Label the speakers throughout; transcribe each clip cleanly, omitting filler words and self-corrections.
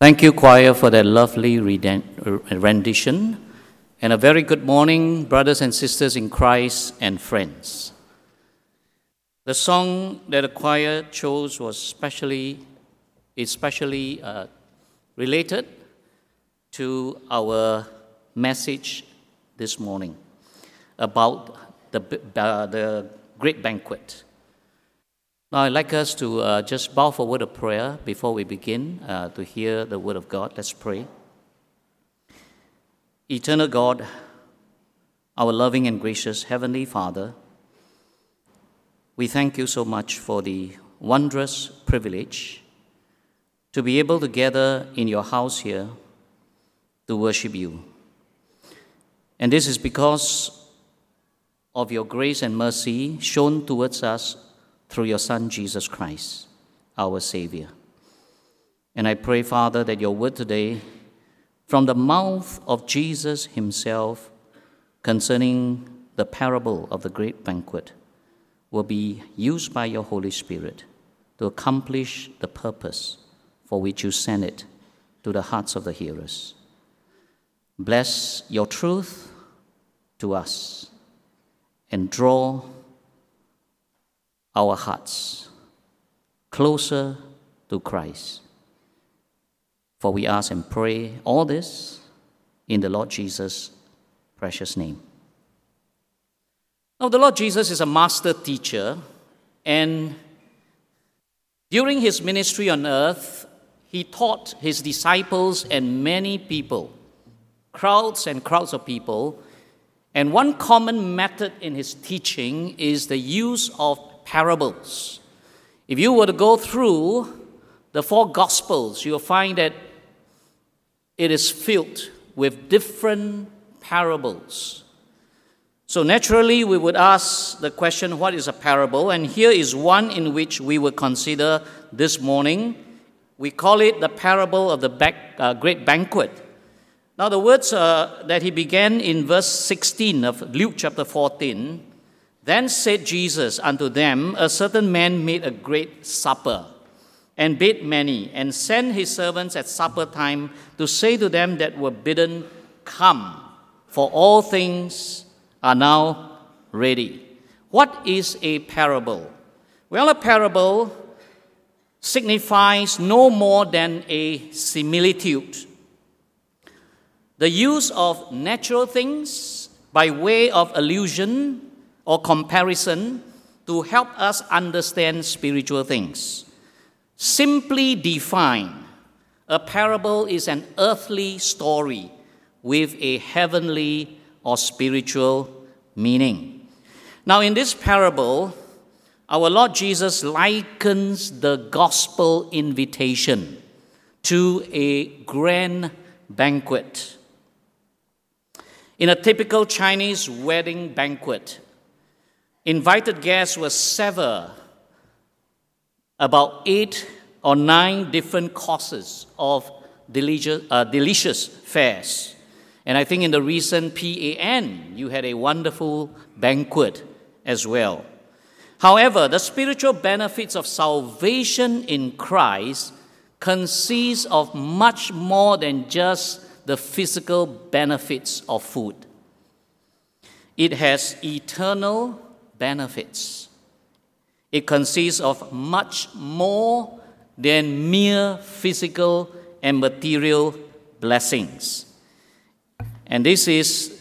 Speaker 1: Thank you, choir, for that lovely rendition. And a very good morning, brothers and sisters in Christ and friends. The song that the choir chose was especially related to our message this morning about the great banquet. Now, I'd like us to just bow for a word of prayer before we begin to hear the word of God. Let's pray. Eternal God, our loving and gracious Heavenly Father, we thank you so much for the wondrous privilege to be able to gather in your house here to worship you. And this is because of your grace and mercy shown towards us through your Son, Jesus Christ, our Savior. And I pray, Father, that your word today, from the mouth of Jesus himself, concerning the parable of the great banquet, will be used by your Holy Spirit to accomplish the purpose for which you sent it to the hearts of the hearers. Bless your truth to us and draw our hearts closer to Christ. For we ask and pray all this in the Lord Jesus' precious name. Now, the Lord Jesus is a master teacher, and during his ministry on earth, he taught his disciples and many people, crowds and crowds of people, and one common method in his teaching is the use of parables. If you were to go through the four Gospels, you'll find that it is filled with different parables. So naturally, we would ask the question, what is a parable? And here is one in which we will consider this morning. We call it the parable of the great banquet. Now, the words that he began in verse 16 of Luke chapter 14, "Then said Jesus unto them, A certain man made a great supper, and bade many, and sent his servants at supper time to say to them that were bidden, Come, for all things are now ready." What is a parable? Well, a parable signifies no more than a similitude. The use of natural things by way of allusion or comparison to help us understand spiritual things. Simply defined, a parable is an earthly story with a heavenly or spiritual meaning. Now, in this parable, our Lord Jesus likens the gospel invitation to a grand banquet. In a typical Chinese wedding banquet, invited guests will sever about 8 or 9 different courses of delicious fares. And I think in the recent PAN, you had a wonderful banquet as well. However, the spiritual benefits of salvation in Christ consist of much more than just the physical benefits of food. It has eternal benefits. It consists of much more than mere physical and material blessings. And this is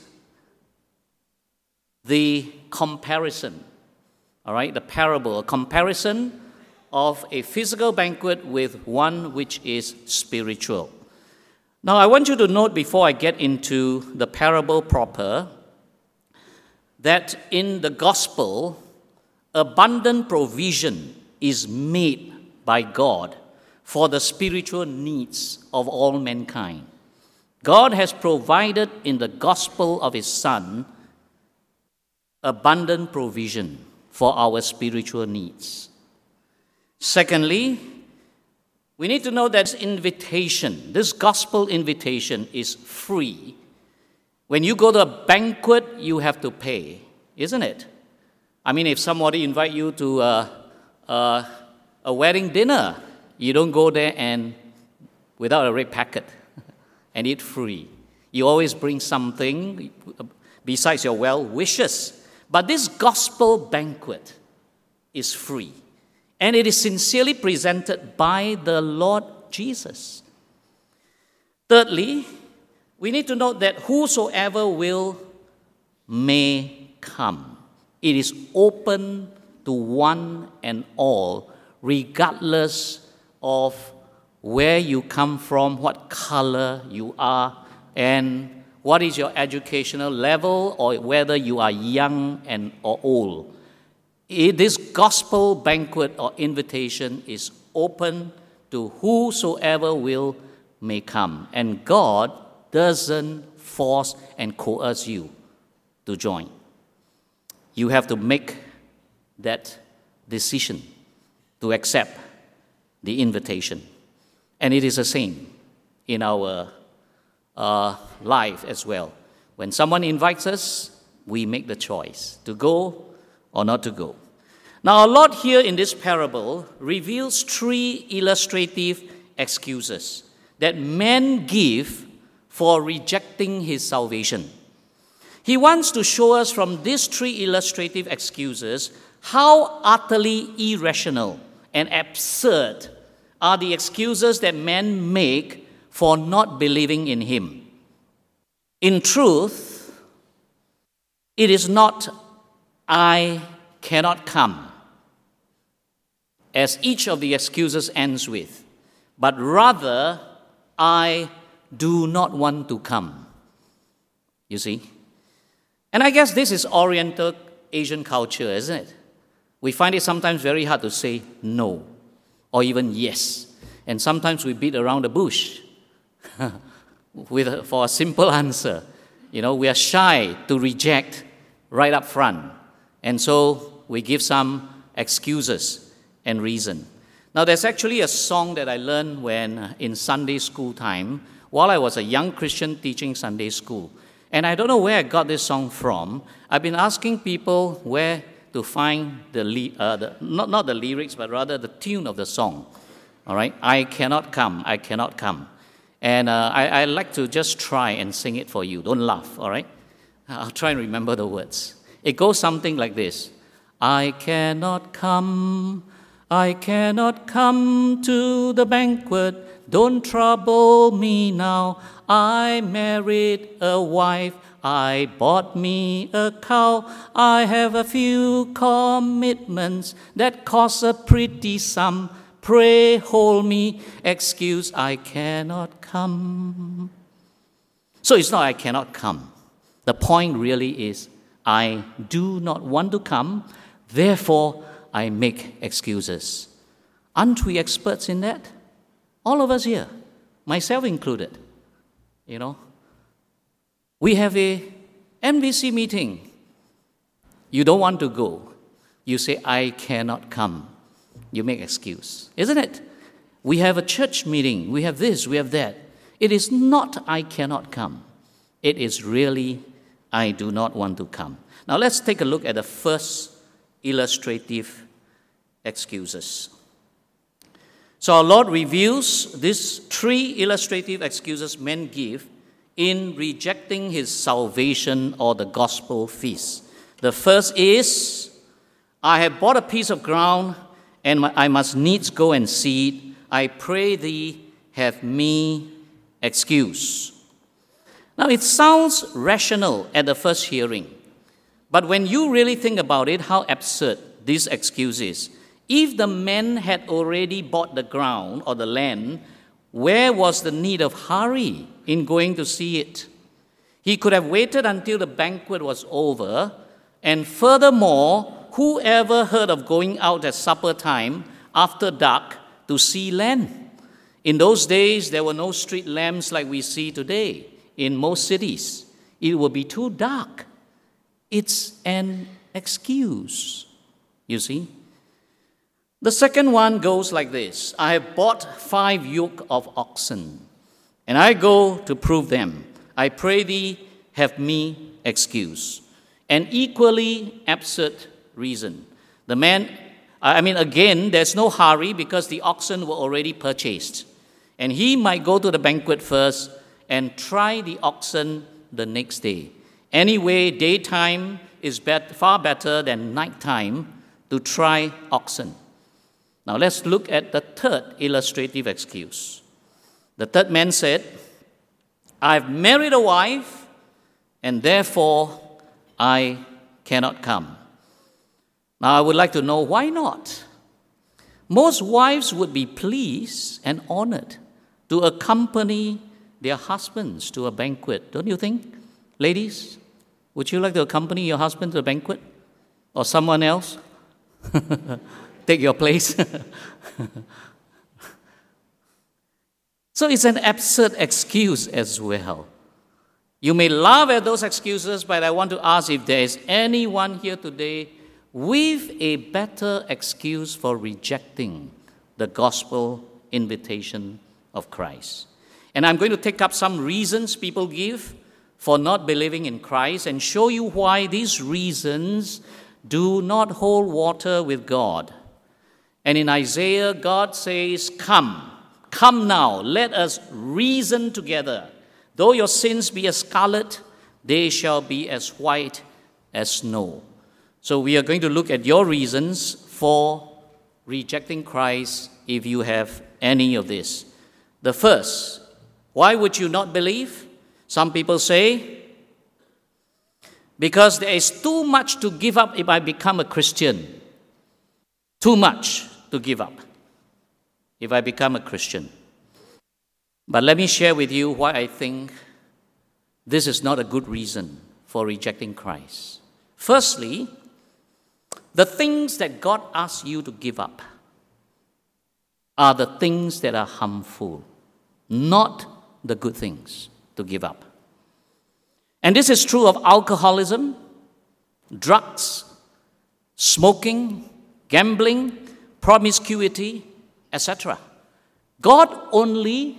Speaker 1: the comparison, all right, the parable, a comparison of a physical banquet with one which is spiritual. Now, I want you to note before I get into the parable proper that in the gospel, abundant provision is made by God for the spiritual needs of all mankind. God has provided in the gospel of his Son abundant provision for our spiritual needs. Secondly, we need to know that this gospel invitation is free. When you go to a banquet, you have to pay, isn't it? I mean, if somebody invite you to a wedding dinner, you don't go there and without a red packet and eat free. You always bring something besides your well wishes. But this gospel banquet is free. And it is sincerely presented by the Lord Jesus. Thirdly, we need to note that whosoever will may come. It is open to one and all, regardless of where you come from, what color you are, and what is your educational level, or whether you are young or old. This gospel banquet or invitation is open to whosoever will may come. And God doesn't force and coerce you to join. You have to make that decision to accept the invitation. And it is the same in our life as well. When someone invites us, we make the choice to go or not to go. Now, our Lord here in this parable reveals three illustrative excuses that men give for rejecting his salvation. He wants to show us from these three illustrative excuses how utterly irrational and absurd are the excuses that men make for not believing in him. In truth, it is not "I cannot come," as each of the excuses ends with, but rather, "I do not want to come." You see? And I guess this is Oriental Asian culture, isn't it? We find it sometimes very hard to say no or even yes. And sometimes we beat around the bush for a simple answer. We are shy to reject right up front. And so we give some excuses and reason. Now, there's actually a song that I learned when in Sunday school time, while I was a young Christian teaching Sunday school. And I don't know where I got this song from. I've been asking people where to find not the lyrics, but rather the tune of the song. All right? I cannot come, I cannot come. And I like to just try and sing it for you. Don't laugh, all right? I'll try and remember the words. It goes something like this. I cannot come to the banquet. Don't trouble me now. I married a wife. I bought me a cow. I have a few commitments that cost a pretty sum. Pray hold me, excuse I cannot come. So it's not I cannot come. The point really is I do not want to come, therefore I make excuses. Aren't we experts in that? All of us here, myself included. We have a MVC meeting. You don't want to go. You say, I cannot come. You make excuse, isn't it? We have a church meeting. We have this, we have that. It is not I cannot come. It is really I do not want to come. Now let's take a look at the first illustrative excuses. So our Lord reveals these three illustrative excuses men give in rejecting his salvation or the gospel feast. The first is, I have bought a piece of ground and I must needs go and see it. I pray thee, have me excuse. Now it sounds rational at the first hearing, but when you really think about it, how absurd this excuse is. If the man had already bought the ground or the land, where was the need of hurry in going to see it? He could have waited until the banquet was over, and furthermore, whoever heard of going out at supper time after dark to see land? In those days, there were no street lamps like we see today in most cities. It would be too dark. It's an excuse, you see. The second one goes like this. I have bought 5 yoke of oxen, and I go to prove them. I pray thee, have me excuse. An equally absurd reason. Again, there's no hurry because the oxen were already purchased. and he might go to the banquet first and try the oxen the next day. Anyway, daytime is far better than nighttime to try oxen. Now let's look at the third illustrative excuse. The third man said, I've married a wife, and therefore I cannot come. Now I would like to know why not. Most wives would be pleased and honored to accompany their husbands to a banquet, don't you think? Ladies, would you like to accompany your husband to a banquet? Or someone else? Take your place. So it's an absurd excuse as well. You may laugh at those excuses, but I want to ask if there is anyone here today with a better excuse for rejecting the gospel invitation of Christ. And I'm going to take up some reasons people give for not believing in Christ and show you why these reasons do not hold water with God. And in Isaiah, God says, come now, let us reason together. Though your sins be as scarlet, they shall be as white as snow. So we are going to look at your reasons for rejecting Christ if you have any of this. The first, why would you not believe? Some people say, because there is too much to give up if I become a Christian. Too much to give up if I become a Christian. But let me share with you why I think this is not a good reason for rejecting Christ. Firstly, the things that God asks you to give up are the things that are harmful, not the good things to give up. And this is true of alcoholism, drugs, smoking, gambling, promiscuity, etc. God only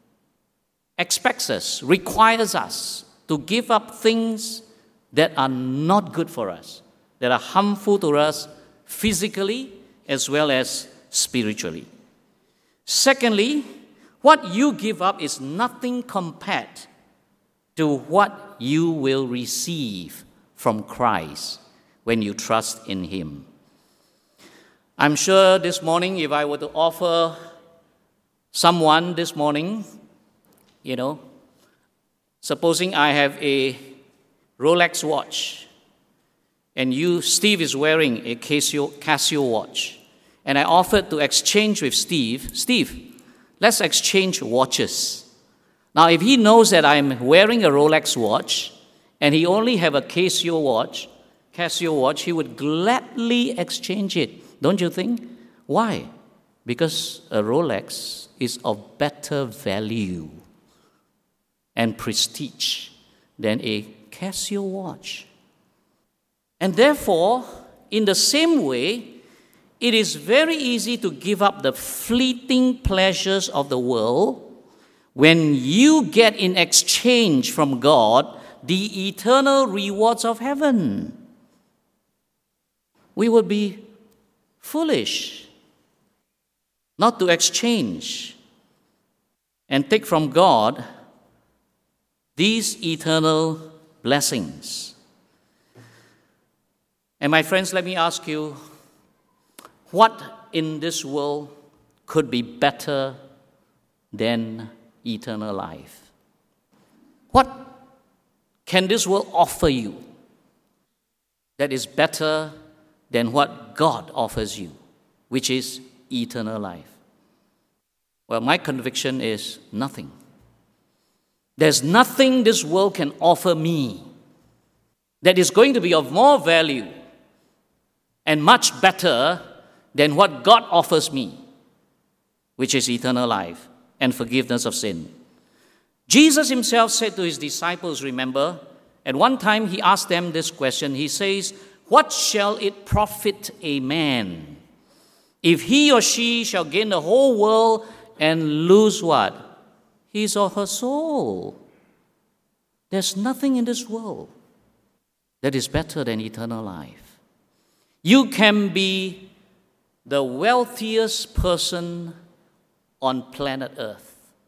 Speaker 1: expects us, requires us to give up things that are not good for us, that are harmful to us physically as well as spiritually. Secondly, what you give up is nothing compared to what you will receive from Christ when you trust in Him. I'm sure this morning, if I were to offer someone this morning, supposing I have a Rolex watch, and you, Steve, is wearing a Casio watch, and I offered to exchange with Steve, let's exchange watches. Now, if he knows that I'm wearing a Rolex watch, and he only have a Casio watch, he would gladly exchange it, don't you think? Why? Because a Rolex is of better value and prestige than a Casio watch. And therefore, in the same way, it is very easy to give up the fleeting pleasures of the world when you get in exchange from God the eternal rewards of heaven. We would be foolish not to exchange and take from God these eternal blessings. And my friends, let me ask you, what in this world could be better than eternal life? What can this world offer you that is better than what God offers you, which is eternal life? Well, my conviction is nothing. There's nothing this world can offer me that is going to be of more value and much better than what God offers me, which is eternal life and forgiveness of sin. Jesus himself said to his disciples, remember, at one time he asked them this question. He says, what shall it profit a man if he or she shall gain the whole world and lose what? His or her soul. There's nothing in this world that is better than eternal life. You can be the wealthiest person on planet Earth.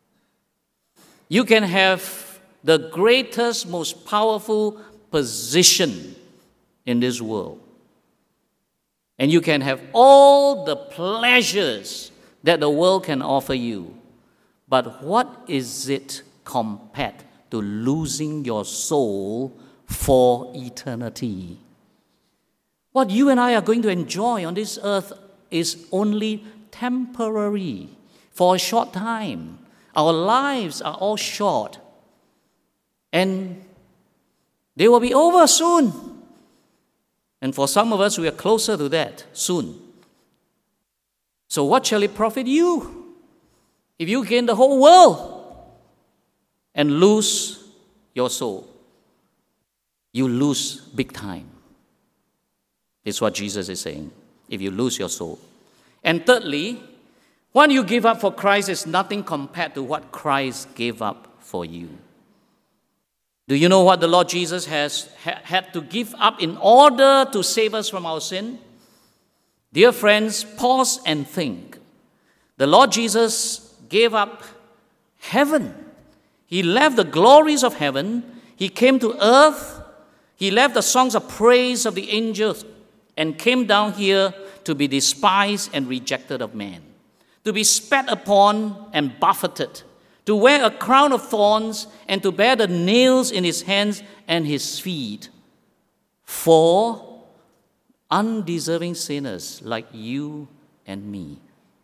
Speaker 1: You can have the greatest, most powerful position in this world. And you can have all the pleasures that the world can offer you. But what is it compared to losing your soul for eternity? What you and I are going to enjoy on this earth is only temporary, for a short time. Our lives are all short. And they will be over soon. And for some of us, we are closer to that soon. So what shall it profit you if you gain the whole world and lose your soul? You lose big time. It's what Jesus is saying, if you lose your soul. And thirdly, what you give up for Christ is nothing compared to what Christ gave up for you. Do you know what the Lord Jesus has had to give up in order to save us from our sin? Dear friends, pause and think. The Lord Jesus gave up heaven. He left the glories of heaven. He came to earth. He left the songs of praise of the angels and came down here to be despised and rejected of men, to be spat upon and buffeted, to wear a crown of thorns and to bear the nails in his hands and his feet for undeserving sinners like you and me.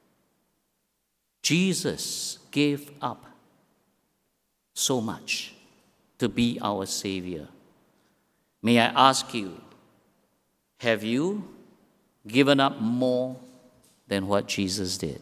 Speaker 1: Jesus gave up so much to be our Savior. May I ask you, have you given up more than what Jesus did?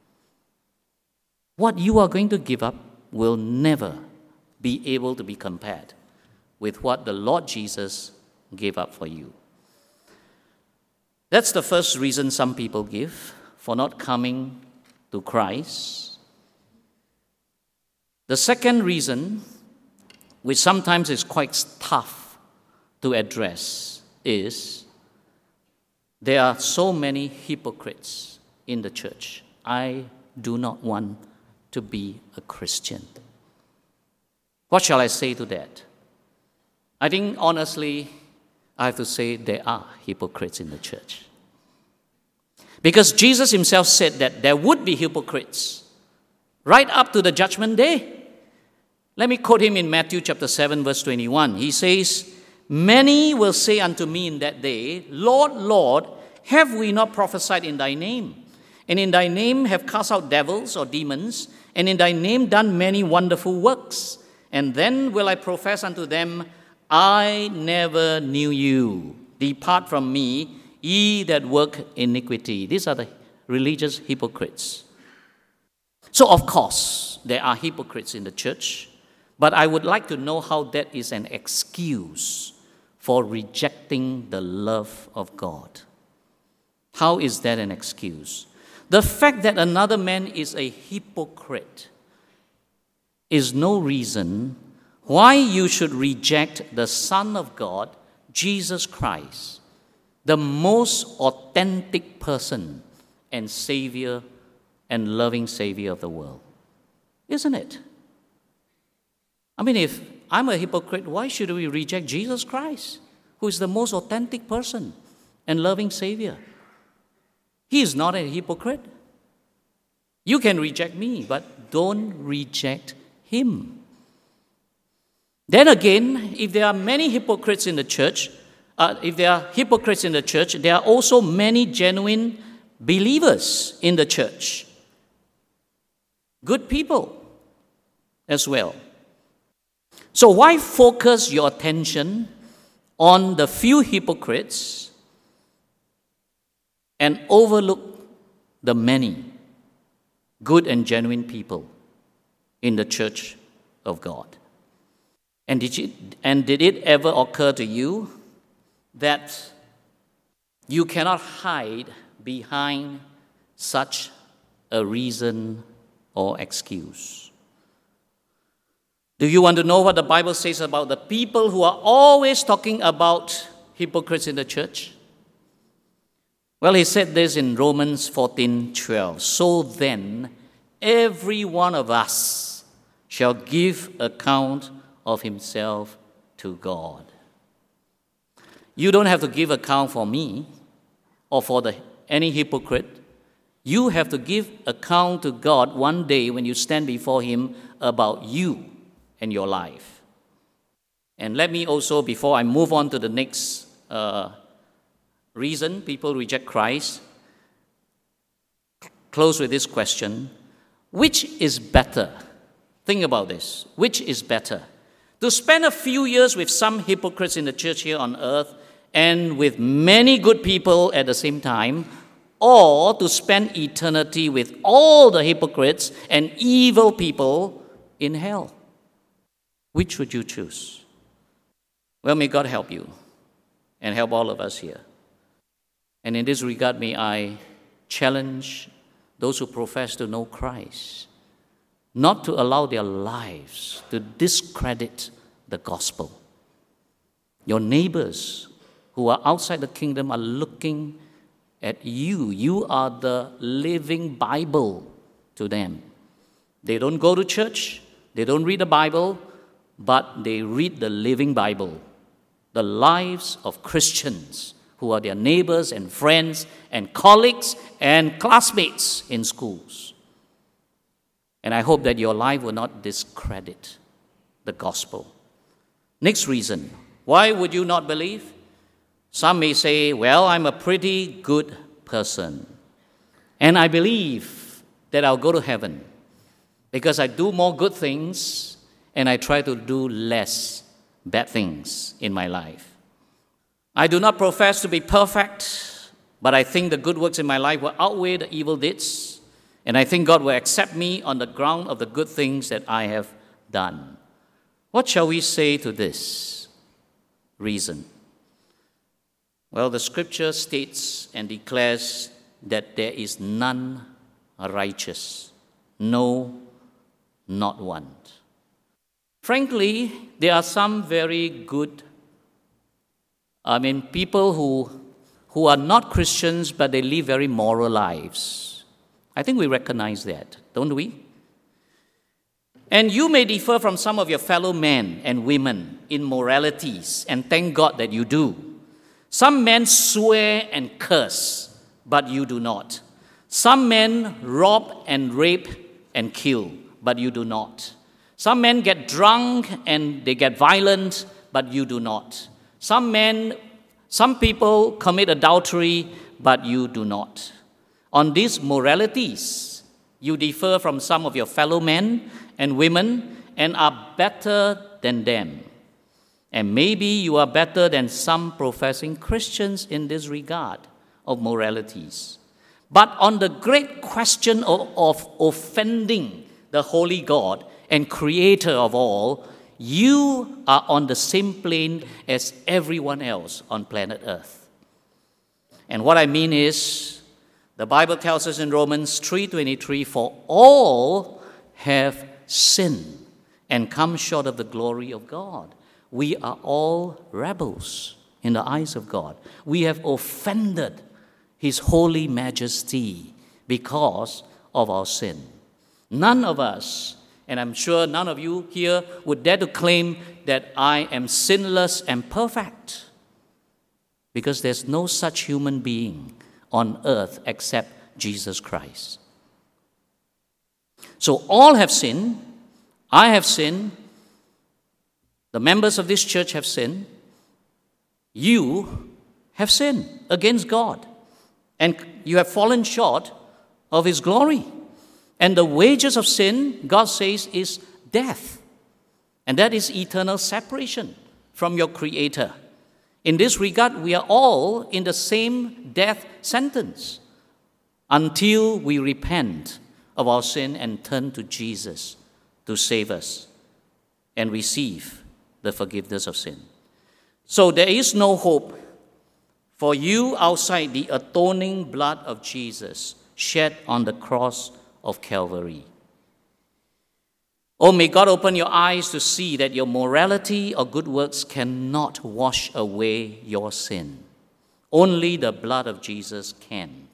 Speaker 1: What you are going to give up will never be able to be compared with what the Lord Jesus gave up for you. That's the first reason some people give for not coming to Christ. The second reason, which sometimes is quite tough to address, is there are so many hypocrites in the church. I do not want to be a Christian. What shall I say to that? I think honestly, I have to say there are hypocrites in the church. Because Jesus himself said that there would be hypocrites right up to the judgment day. Let me quote him in Matthew chapter 7, verse 21. He says, "Many will say unto me in that day, Lord, Lord, have we not prophesied in thy name? And in thy name have cast out devils or demons, and in thy name done many wonderful works. And then will I profess unto them, I never knew you. Depart from me, ye that work iniquity." These are the religious hypocrites. So of course, there are hypocrites in the church, but I would like to know how that is an excuse for rejecting the love of God. How is that an excuse? The fact that another man is a hypocrite is no reason why you should reject the Son of God, Jesus Christ, the most authentic person and Savior and loving Savior of the world. Isn't it? I mean, if I'm a hypocrite, why should we reject Jesus Christ, who is the most authentic person and loving Savior? He is not a hypocrite. You can reject me, but don't reject him. Then again, if there are many hypocrites in the church, there are also many genuine believers in the church. Good people as well. So why focus your attention on the few hypocrites and overlook the many good and genuine people in the church of God? And did it ever occur to you that you cannot hide behind such a reason or excuse? Do you want to know what the Bible says about the people who are always talking about hypocrites in the church? Well, he said this in Romans 14:12. "So then, every one of us shall give account of himself to God. You don't have to give account for me or for any hypocrite. You have to give account to God one day when you stand before him about you and your life. And let me also, before I move on to the next reason people reject Christ, close with this question. Which is better? Think about this. Which is better? To spend a few years with some hypocrites in the church here on earth and with many good people at the same time, or to spend eternity with all the hypocrites and evil people in hell? Which would you choose? Well, may God help you and help all of us here. And in this regard, may I challenge those who profess to know Christ not to allow their lives to discredit the gospel. Your neighbors who are outside the kingdom are looking at you. You are the living Bible to them. They don't go to church, they don't read the Bible, but they read the living Bible, the lives of Christians who are their neighbors and friends and colleagues and classmates in schools. And I hope that your life will not discredit the gospel. Next reason, why would you not believe? Some may say, well, I'm a pretty good person, and I believe that I'll go to heaven because I do more good things and I try to do less bad things in my life. I do not profess to be perfect, but I think the good works in my life will outweigh the evil deeds, and I think God will accept me on the ground of the good things that I have done. What shall we say to this reason? Well, the scripture states and declares that there is none righteous, no, not one. Frankly, there are some very good people who are not Christians, but they live very moral lives. I think we recognize that, don't we? And you may differ from some of your fellow men and women in moralities, and thank God that you do. Some men swear and curse, but you do not. Some men rob and rape and kill, but you do not. Some men get drunk and they get violent, but you do not. Some people commit adultery, but you do not. On these moralities, you differ from some of your fellow men and women and are better than them. And maybe you are better than some professing Christians in this regard of moralities. But on the great question of offending the holy God and creator of all, you are on the same plane as everyone else on planet Earth. And what I mean is, the Bible tells us in Romans 3:23, for all have sinned and come short of the glory of God. We are all rebels in the eyes of God. We have offended His holy majesty because of our sin. None of us, and I'm sure none of you here, would dare to claim that I am sinless and perfect, because there's no such human being on earth except Jesus Christ. So all have sinned. I have sinned. The members of this church have sinned. You have sinned against God. And you have fallen short of His glory. And the wages of sin, God says, is death. And that is eternal separation from your Creator. In this regard, we are all in the same death sentence until we repent of our sin and turn to Jesus to save us and receive the forgiveness of sin. So there is no hope for you outside the atoning blood of Jesus shed on the cross of Calvary. Oh, may God open your eyes to see that your morality or good works cannot wash away your sin. Only the blood of Jesus can.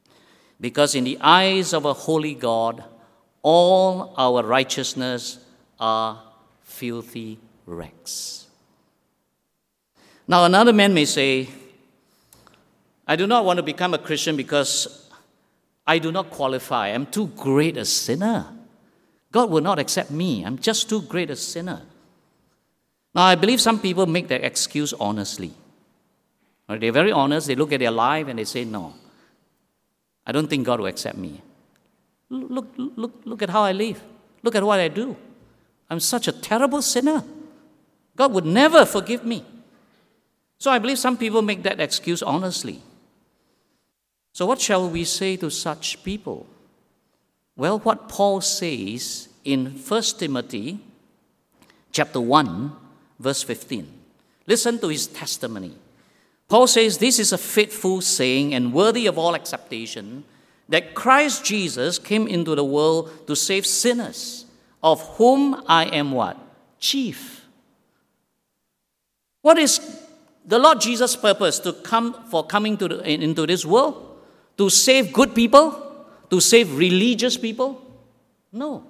Speaker 1: Because in the eyes of a holy God, all our righteousness are filthy rags. Now, another man may say, I do not want to become a Christian because I do not qualify. I'm too great a sinner. God will not accept me. I'm just too great a sinner. Now, I believe some people make that excuse honestly. They're very honest. They look at their life and they say, no, I don't think God will accept me. Look at how I live. Look at what I do. I'm such a terrible sinner. God would never forgive me. So I believe some people make that excuse honestly. So what shall we say to such people? Well, what Paul says in 1 Timothy chapter 1, verse 15. Listen to his testimony. Paul says, this is a faithful saying and worthy of all acceptation, that Christ Jesus came into the world to save sinners, of whom I am what? Chief. What is the Lord Jesus' purpose coming into this world? To save good people? To save religious people? No.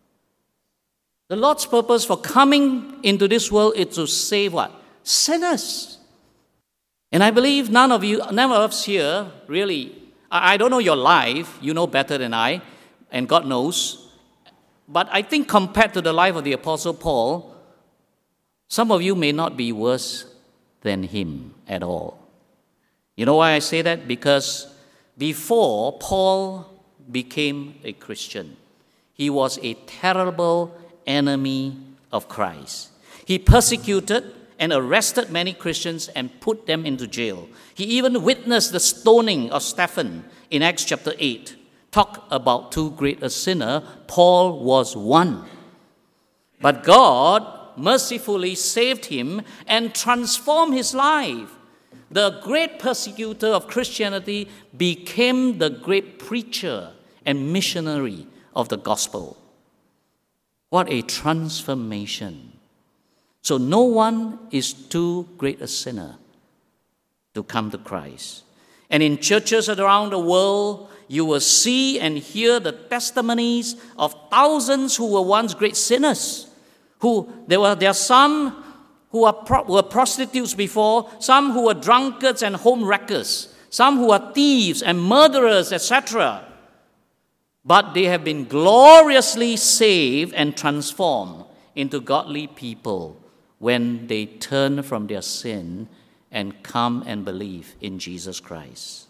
Speaker 1: The Lord's purpose for coming into this world is to save what? Sinners. And I believe none of us here really, I don't know your life, you know better than I, and God knows. But I think compared to the life of the Apostle Paul, some of you may not be worse than him at all. You know why I say that? Because before Paul became a Christian, he was a terrible enemy of Christ. He persecuted and arrested many Christians and put them into jail. He even witnessed the stoning of Stephen in Acts chapter 8. Talk about too great a sinner, Paul was one. But God mercifully saved him and transformed his life. The great persecutor of Christianity became the great preacher and missionary of the gospel. What a transformation. So no one is too great a sinner to come to Christ. And in churches around the world, you will see and hear the testimonies of thousands who were once great sinners. There are some who were prostitutes before, some who were drunkards and home wreckers, some who are thieves and murderers, etc. But they have been gloriously saved and transformed into godly people when they turn from their sin and come and believe in Jesus Christ.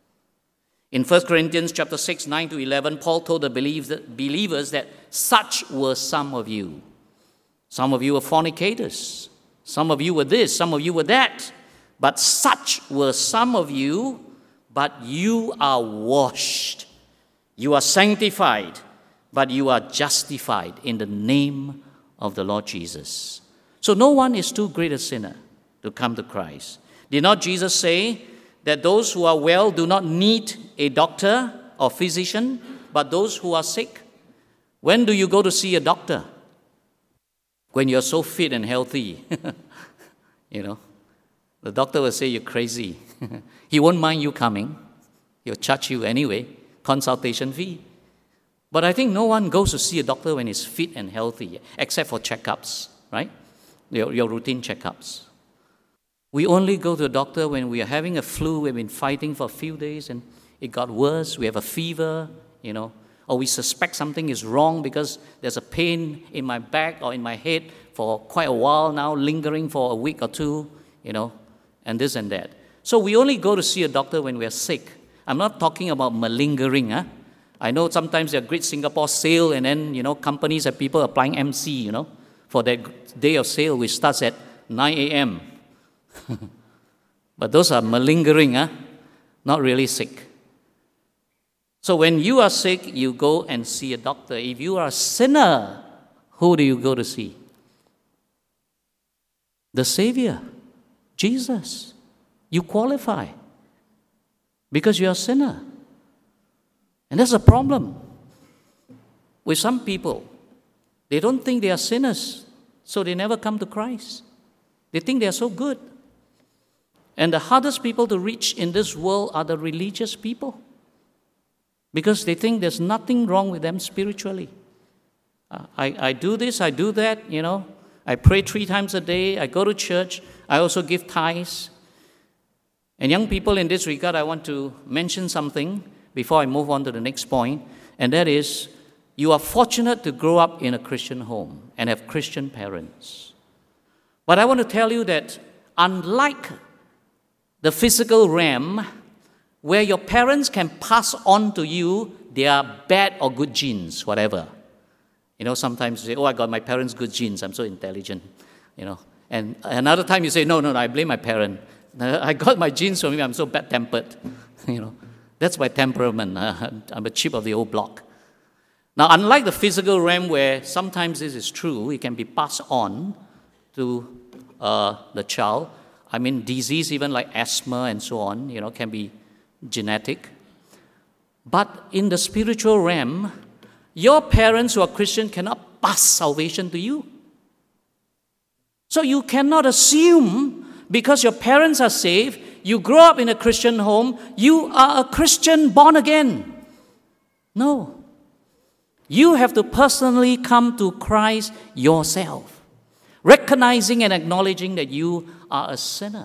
Speaker 1: In 1 Corinthians chapter 6, 9 to 11, Paul told the believers that such were some of you. Some of you were fornicators. Some of you were this, some of you were that. But such were some of you, but you are washed. You are sanctified, but you are justified in the name of the Lord Jesus. So no one is too great a sinner to come to Christ. Did not Jesus say that those who are well do not need a doctor or physician, but those who are sick? When do you go to see a doctor? When you're so fit and healthy. The doctor will say you're crazy. He won't mind you coming. He'll charge you anyway, consultation fee. But I think no one goes to see a doctor when he's fit and healthy, except for checkups, right? Your routine checkups. We only go to the doctor when we are having a flu, we've been fighting for a few days and it got worse, we have a fever, or we suspect something is wrong because there's a pain in my back or in my head for quite a while now, lingering for a week or two, and this and that. So we only go to see a doctor when we are sick. I'm not talking about malingering. I know sometimes there are great Singapore sale and then, companies have people applying MC, for that day of sale which starts at 9 a.m. But those are malingering, not really sick. So when you are sick, you go and see a doctor. If you are a sinner, who do you go to see? The Savior, Jesus. You qualify because you're a sinner. And that's a problem with some people. They don't think they are sinners, so they never come to Christ. They think they are so good. And the hardest people to reach in this world are the religious people, because they think there's nothing wrong with them spiritually. I do this, I do that, I pray 3 times a day, I go to church, I also give tithes. And young people, in this regard, I want to mention something before I move on to the next point, and that is, you are fortunate to grow up in a Christian home and have Christian parents. But I want to tell you that unlike the physical realm, where your parents can pass on to you their bad or good genes, whatever. Sometimes you say, I got my parents' good genes, I'm so intelligent, And another time you say, no, I blame my parent. I got my genes from him, I'm so bad-tempered, That's my temperament. I'm a chip of the old block. Now, unlike the physical realm where sometimes this is true, it can be passed on to the child. Disease even like asthma and so on, can be genetic. But in the spiritual realm, your parents who are Christian cannot pass salvation to you. So you cannot assume because your parents are saved, you grow up in a Christian home, you are a Christian born again. No. You have to personally come to Christ yourself, recognizing and acknowledging that you are a sinner.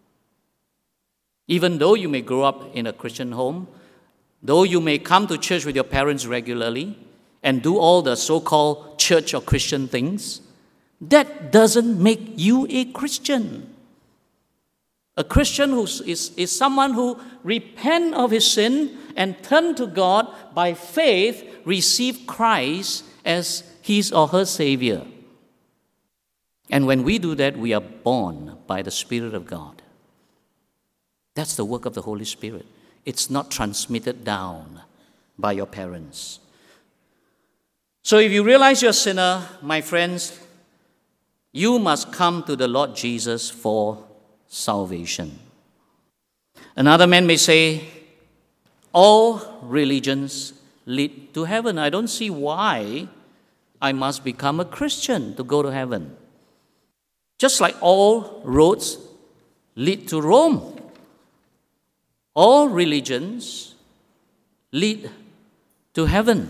Speaker 1: Even though you may grow up in a Christian home, though you may come to church with your parents regularly and do all the so-called church or Christian things, that doesn't make you a Christian. A Christian is someone who repents of his sin and turns to God by faith, receive Christ as his or her Savior. And when we do that, we are born by the Spirit of God. That's the work of the Holy Spirit. It's not transmitted down by your parents. So if you realize you're a sinner, my friends, you must come to the Lord Jesus for salvation. Another man may say, all religions lead to heaven. I don't see why I must become a Christian to go to heaven. Just like all roads lead to Rome. All religions lead to heaven.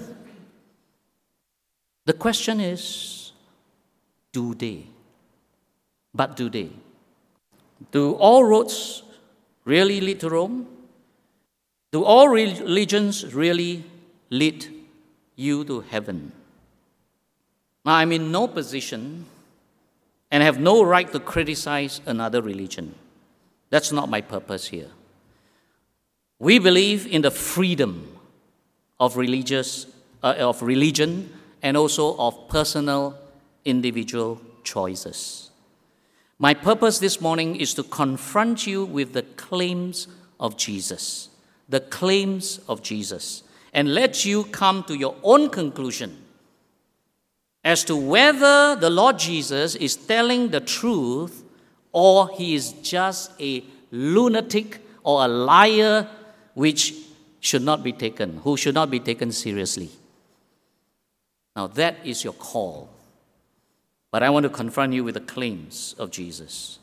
Speaker 1: The question is, do they? But do they? Do all roads really lead to Rome? Do all religions really lead you to heaven? Now, I'm in no position and have no right to criticize another religion. That's not my purpose here. We believe in the freedom of religion and also of personal individual choices. My purpose this morning is to confront you with the claims of Jesus. The claims of Jesus. And let you come to your own conclusion as to whether the Lord Jesus is telling the truth or he is just a lunatic or a liar who should not be taken seriously. Now that is your call. But I want to confront you with the claims of Jesus.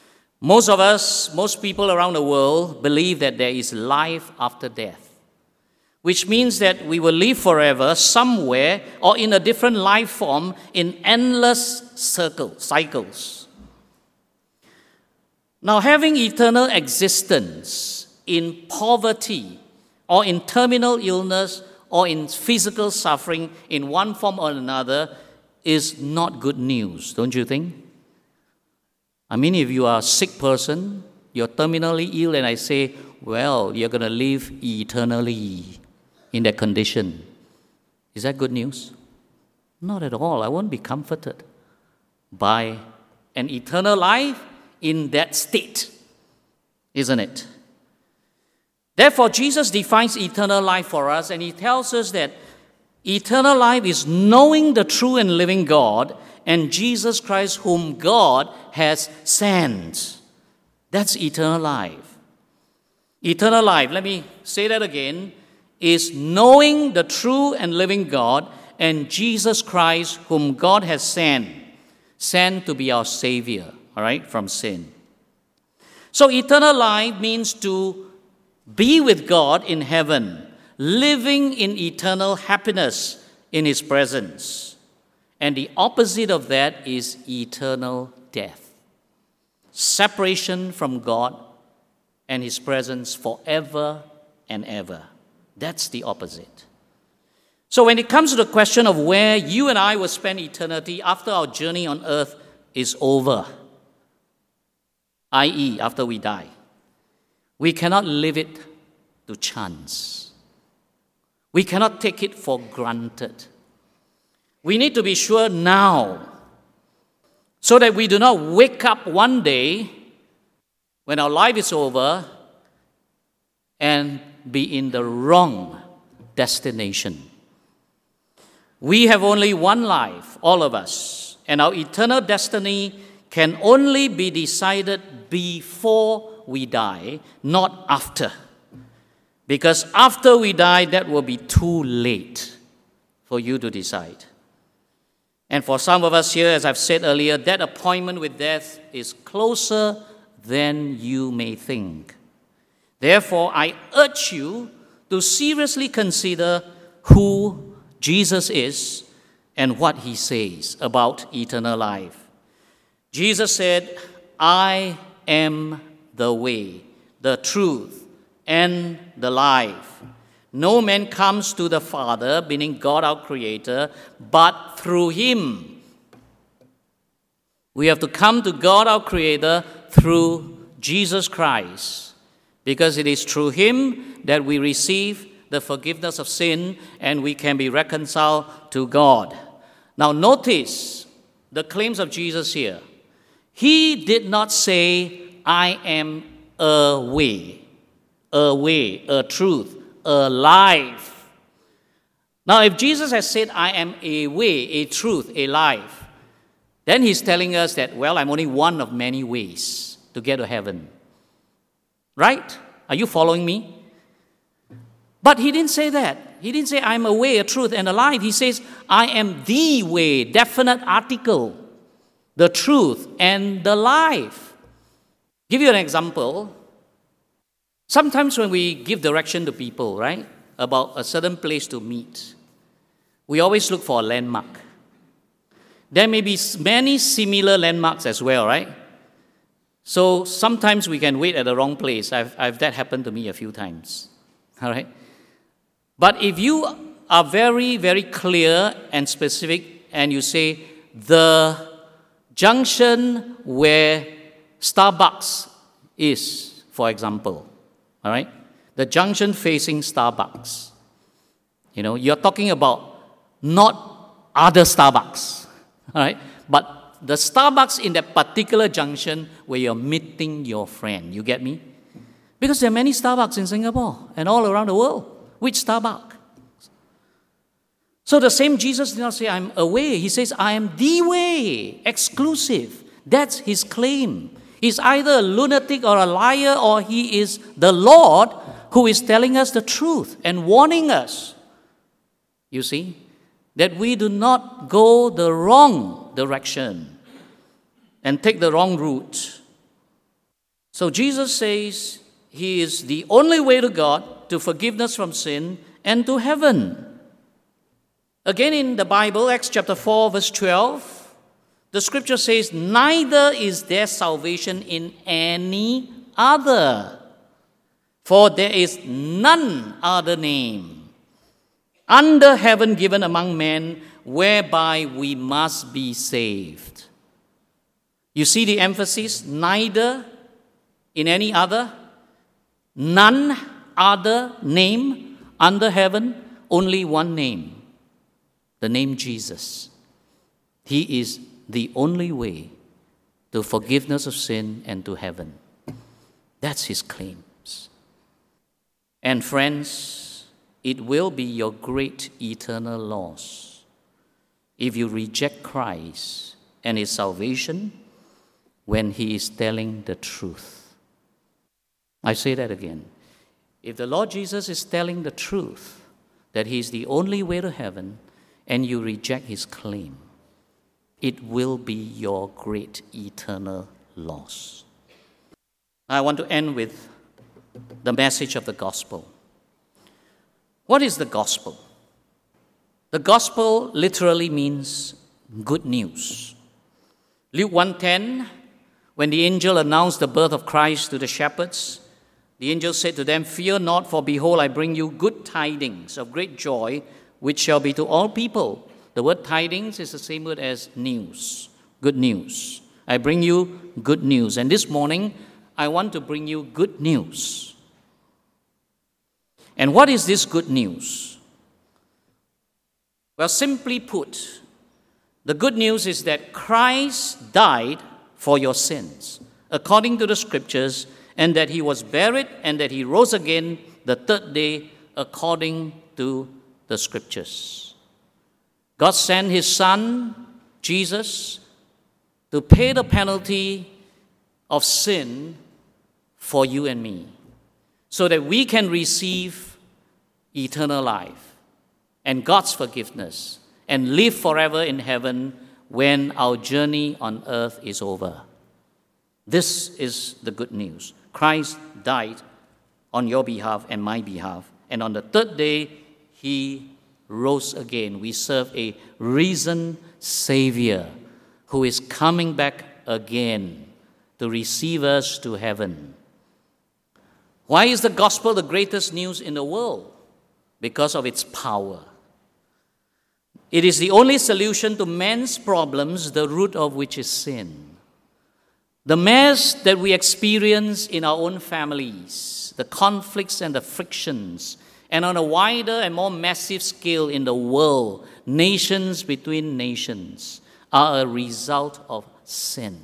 Speaker 1: Most people around the world believe that there is life after death, which means that we will live forever somewhere or in a different life form in endless cycles. Now, having eternal existence in poverty or in terminal illness or in physical suffering in one form or another is not good news, don't you think? If you are a sick person, you're terminally ill, and I say, well, you're going to live eternally in that condition. Is that good news? Not at all. I won't be comforted by an eternal life in that state, isn't it? Therefore, Jesus defines eternal life for us, and he tells us that eternal life is knowing the true and living God and Jesus Christ whom God has sent. That's eternal life. Eternal life, let me say that again, is knowing the true and living God and Jesus Christ whom God has sent to be our Savior, all right, from sin. So eternal life means to be with God in heaven, living in eternal happiness in His presence. And the opposite of that is eternal death. Separation from God and His presence forever and ever. That's the opposite. So when it comes to the question of where you and I will spend eternity after our journey on earth is over, i.e., after we die, we cannot leave it to chance. We cannot take it for granted. We need to be sure now so that we do not wake up one day when our life is over and be in the wrong destination. We have only one life, all of us, and our eternal destiny can only be decided before we die, not after. Because after we die, that will be too late for you to decide. And for some of us here, as I've said earlier, that appointment with death is closer than you may think. Therefore, I urge you to seriously consider who Jesus is and what He says about eternal life. Jesus said, I am the way, the truth, and the life. No man comes to the Father, meaning God our Creator, but through Him. We have to come to God our Creator through Jesus Christ, because it is through Him that we receive the forgiveness of sin and we can be reconciled to God. Now notice the claims of Jesus here. He did not say, I am a way, a truth, a life. Now, if Jesus has said, I am a way, a truth, a life, then He's telling us that, well, I'm only one of many ways to get to heaven. Right? Are you following me? But He didn't say that. He didn't say, I'm a way, a truth, and a life. He says, I am the way, definite article, the truth, and the life. Give you an example. Sometimes when we give direction to people, right, about a certain place to meet, we always look for a landmark. There may be many similar landmarks as well, right? So sometimes we can wait at the wrong place. That happened to me a few times, all right? But if you are very, very clear and specific and you say, the junction where Starbucks is, for example, all right? The junction facing Starbucks. You know, you're talking about not other Starbucks, all right? But the Starbucks in that particular junction where you're meeting your friend. You get me? Because there are many Starbucks in Singapore and all around the world. Which Starbucks? So the same Jesus did not say, I'm a way. He says, I am the way, exclusive. That's His claim. He's either a lunatic or a liar, or He is the Lord who is telling us the truth and warning us, you see, that we do not go the wrong direction and take the wrong route. So Jesus says He is the only way to God, to forgiveness from sin, and to heaven. Again in the Bible, Acts chapter 4, verse 12, the scripture says, neither is there salvation in any other, for there is none other name under heaven given among men whereby we must be saved. You see the emphasis? Neither in any other, none other name under heaven, only one name, the name Jesus. He is the only way to forgiveness of sin and to heaven. That's His claims. And friends, it will be your great eternal loss if you reject Christ and His salvation when He is telling the truth. I say that again. If the Lord Jesus is telling the truth, that He is the only way to heaven, and you reject His claim, it will be your great eternal loss. I want to end with the message of the gospel. What is the gospel? The gospel literally means good news. Luke 1:10, when the angel announced the birth of Christ to the shepherds, the angel said to them, "Fear not, for behold, I bring you good tidings of great joy, which shall be to all people." The word tidings is the same word as news, good news. I bring you good news. And this morning, I want to bring you good news. And what is this good news? Well, simply put, the good news is that Christ died for your sins, according to the Scriptures, and that he was buried and that he rose again the third day, according to the Scriptures. God sent his Son, Jesus, to pay the penalty of sin for you and me, so that we can receive eternal life and God's forgiveness and live forever in heaven when our journey on earth is over. This is the good news. Christ died on your behalf and my behalf, and on the third day, he rose again. We serve a risen Savior who is coming back again to receive us to heaven. Why is the gospel the greatest news in the world? Because of its power. It is the only solution to man's problems, the root of which is sin. The mess that we experience in our own families, the conflicts and the frictions, and on a wider and more massive scale in the world, nations between nations, are a result of sin.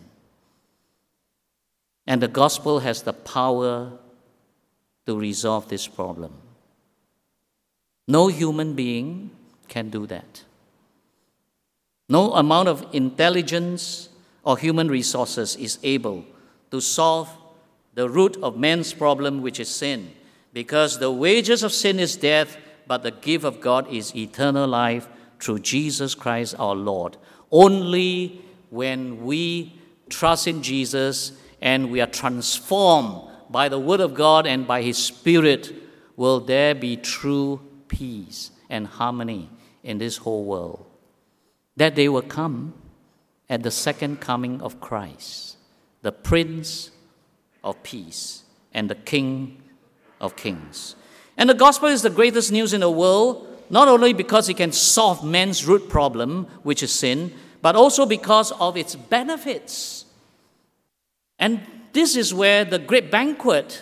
Speaker 1: And the gospel has the power to resolve this problem. No human being can do that. No amount of intelligence or human resources is able to solve the root of man's problem, which is sin, because the wages of sin is death, but the gift of God is eternal life through Jesus Christ our Lord. Only when we trust in Jesus and we are transformed by the Word of God and by His Spirit will there be true peace and harmony in this whole world. That day will come at the second coming of Christ, the Prince of Peace and the King of Kings. And the gospel is the greatest news in the world, not only because it can solve man's root problem, which is sin, but also because of its benefits. And this is where the great banquet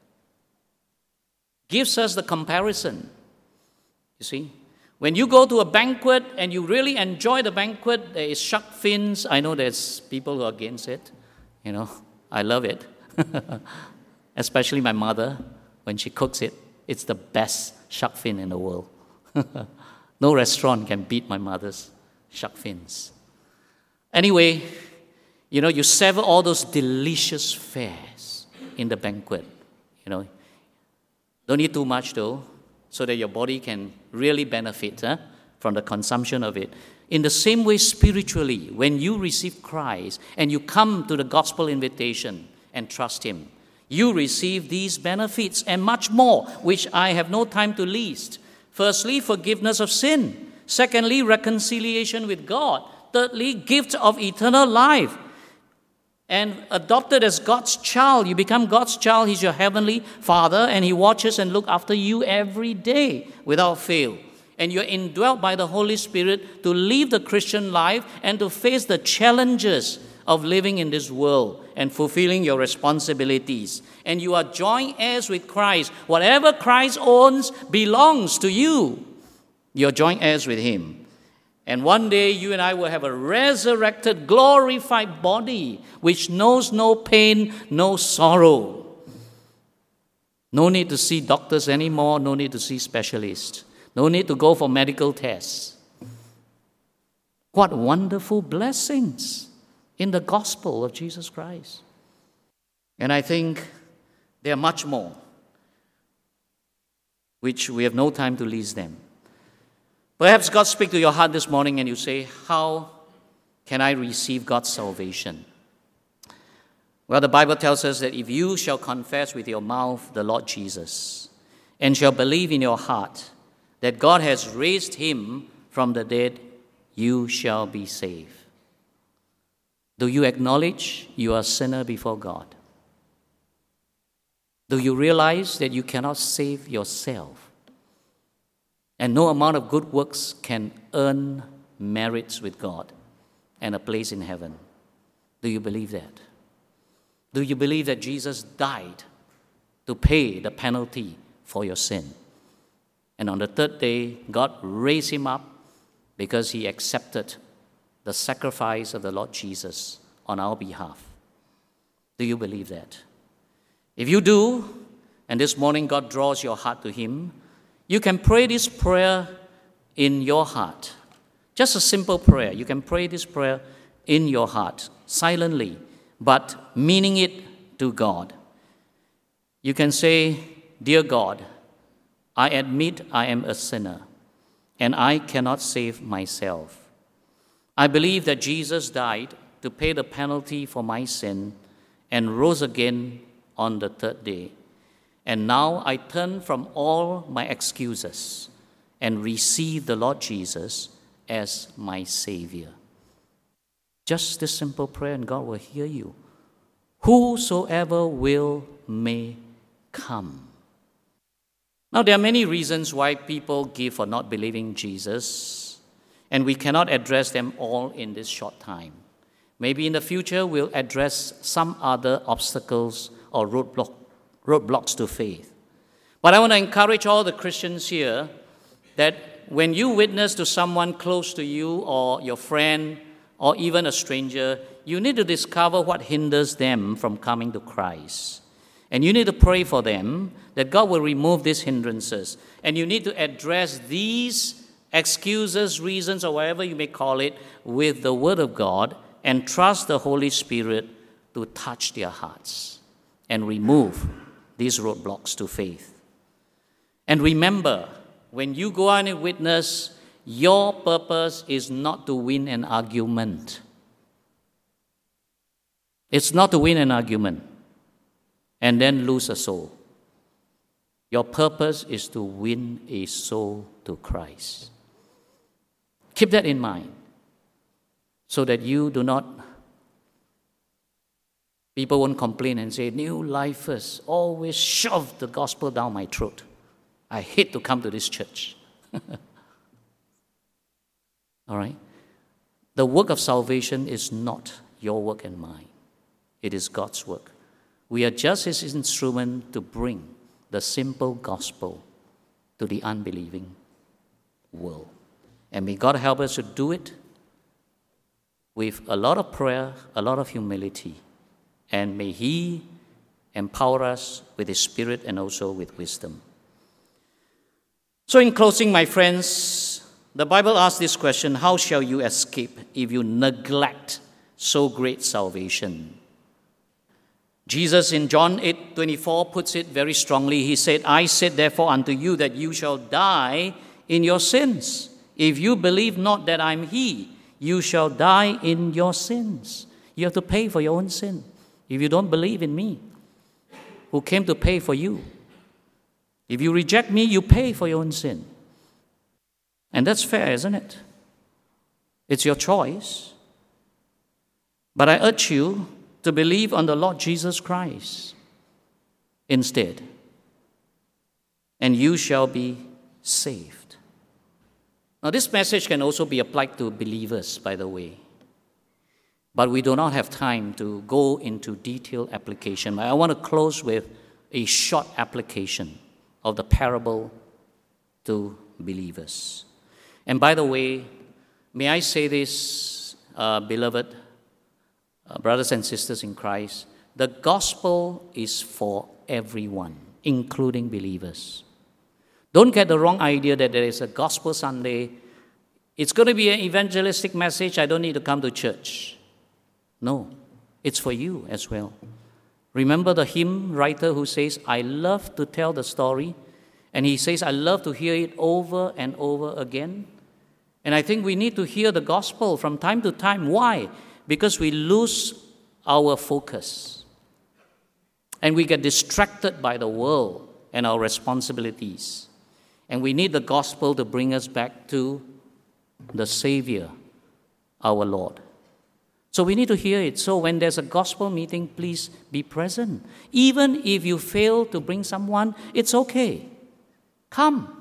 Speaker 1: gives us the comparison. You see, when you go to a banquet and you really enjoy the banquet, there is shark fins. I know there's people who are against it. I love it. Especially my mother, when she cooks it, it's the best shark fin in the world. No restaurant can beat my mother's shark fins. Anyway, you savor all those delicious fares in the banquet. Don't need too much though, so that your body can really benefit from the consumption of it. In the same way, spiritually, when you receive Christ and you come to the gospel invitation and trust Him, you receive these benefits and much more, which I have no time to list. Firstly, forgiveness of sin. Secondly, reconciliation with God. Thirdly, gift of eternal life. And adopted as God's child, you become God's child. He's your heavenly Father, and He watches and looks after you every day without fail. And you're indwelt by the Holy Spirit to live the Christian life and to face the challenges of living in this world and fulfilling your responsibilities. And you are joint heirs with Christ. Whatever Christ owns belongs to you. You're joint heirs with Him. And one day you and I will have a resurrected, glorified body which knows no pain, no sorrow. No need to see doctors anymore, no need to see specialists. No need to go for medical tests. What wonderful blessings in the gospel of Jesus Christ. And I think there are much more, which we have no time to list them. Perhaps God speak to your heart this morning and you say, how can I receive God's salvation? Well, the Bible tells us that if you shall confess with your mouth the Lord Jesus and shall believe in your heart that God has raised Him from the dead, you shall be saved. Do you acknowledge you are a sinner before God? Do you realize that you cannot save yourself? And no amount of good works can earn merits with God and a place in heaven. Do you believe that? Do you believe that Jesus died to pay the penalty for your sin? And on the third day, God raised him up because he accepted the sacrifice of the Lord Jesus on our behalf. Do you believe that? If you do, and this morning God draws your heart to him, you can pray this prayer in your heart. Just a simple prayer. You can pray this prayer in your heart, silently, but meaning it to God. You can say, "Dear God, I admit I am a sinner, and I cannot save myself. I believe that Jesus died to pay the penalty for my sin and rose again on the third day. And now I turn from all my excuses and receive the Lord Jesus as my Savior." Just this simple prayer, and God will hear you. "Whosoever will may come." Now, there are many reasons why people give for not believing Jesus, and we cannot address them all in this short time. Maybe in the future we'll address some other obstacles or roadblocks to faith. But I want to encourage all the Christians here that when you witness to someone close to you or your friend or even a stranger, you need to discover what hinders them from coming to Christ. And you need to pray for them that God will remove these hindrances. And you need to address these excuses, reasons, or whatever you may call it, with the Word of God, and trust the Holy Spirit to touch their hearts and remove these roadblocks to faith. And remember, when you go out and witness, your purpose is not to win an argument. It's not to win an argument and then lose a soul. Your purpose is to win a soul to Christ. Keep that in mind so that you do not, people won't complain and say, "New lifers always shove the gospel down my throat. I hate to come to this church." All right? The work of salvation is not your work and mine. It is God's work. We are just his instrument to bring the simple gospel to the unbelieving world. And may God help us to do it with a lot of prayer, a lot of humility. And may he empower us with his Spirit and also with wisdom. So in closing, my friends, the Bible asks this question: how shall you escape if you neglect so great salvation? Jesus in John 8:24 puts it very strongly. He said, "I said therefore unto you that you shall die in your sins. If you believe not that I'm he, you shall die in your sins." You have to pay for your own sin. If you don't believe in me, who came to pay for you. If you reject me, you pay for your own sin. And that's fair, isn't it? It's your choice. But I urge you to believe on the Lord Jesus Christ instead, and you shall be saved. Now, this message can also be applied to believers, by the way. But we do not have time to go into detailed application. I want to close with a short application of the parable to believers. And by the way, may I say this, beloved brothers and sisters in Christ, the gospel is for everyone, including believers. Don't get the wrong idea that there is a gospel Sunday. It's going to be an evangelistic message. I don't need to come to church. No, it's for you as well. Remember the hymn writer who says, "I love to tell the story," and he says, "I love to hear it over and over again." And I think we need to hear the gospel from time to time. Why? Because we lose our focus and we get distracted by the world and our responsibilities. And we need the gospel to bring us back to the Savior our Lord. So we need to hear it. So when there's a gospel meeting, please be present. Even if you fail to bring someone, it's okay. Come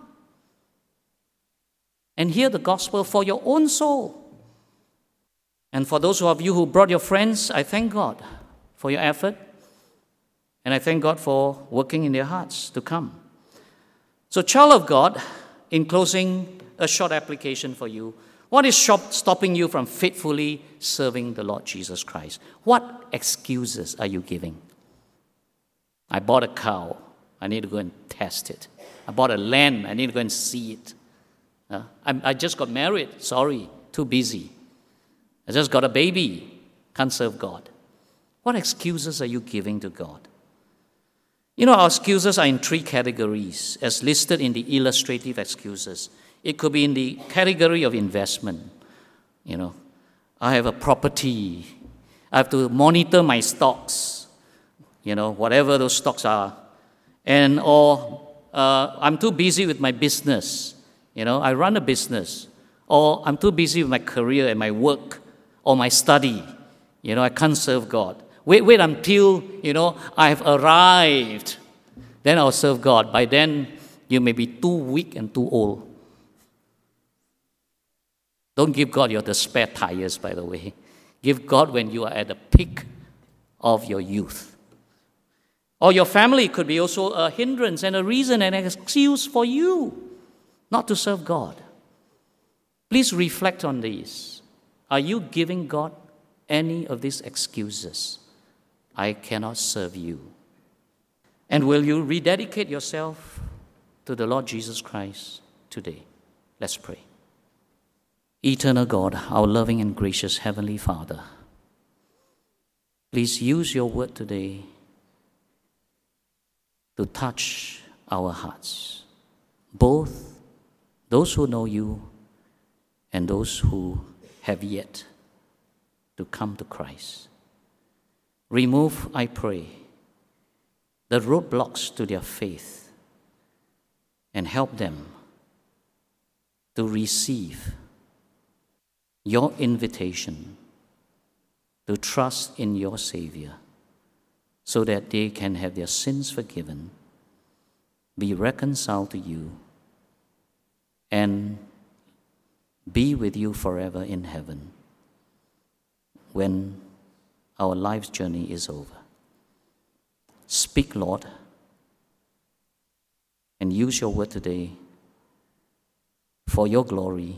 Speaker 1: and hear the gospel for your own soul. And for those of you who brought your friends, I thank God for your effort. And I thank God for working in their hearts to come. So, child of God, in closing, a short application for you. What is stopping you from faithfully serving the Lord Jesus Christ? What excuses are you giving? I bought a cow. I need to go and test it. I bought a land. I need to go and see it. I just got married. Sorry, too busy. I just got a baby. Can't serve God. What excuses are you giving to God? You know, our excuses are in 3 categories, as listed in the illustrative excuses. It could be in the category of investment. You know, I have a property. I have to monitor my stocks, you know, whatever those stocks are. Or I'm too busy with my business. You know, I run a business. Or I'm too busy with my career and my work or my study. You know, I can't serve God. Wait until, you know, I have arrived. Then I'll serve God. By then, you may be too weak and too old. Don't give God the spare tires, by the way. Give God when you are at the peak of your youth. Or your family could be also a hindrance and a reason and an excuse for you not to serve God. Please reflect on these. Are you giving God any of these excuses? I cannot serve you. And will you rededicate yourself to the Lord Jesus Christ today? Let's pray. Eternal God, our loving and gracious Heavenly Father, please use your word today to touch our hearts, both those who know you and those who have yet to come to Christ. Remove, I pray, the roadblocks to their faith and help them to receive your invitation to trust in your Savior so that they can have their sins forgiven, be reconciled to you, and be with you forever in heaven when our life's journey is over. Speak, Lord, and use your word today for your glory.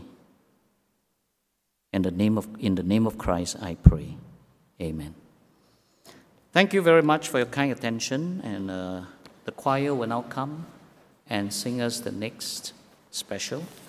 Speaker 1: In the name of Christ, I pray. Amen. Thank you very much for your kind attention, and the choir will now come and sing us the next special.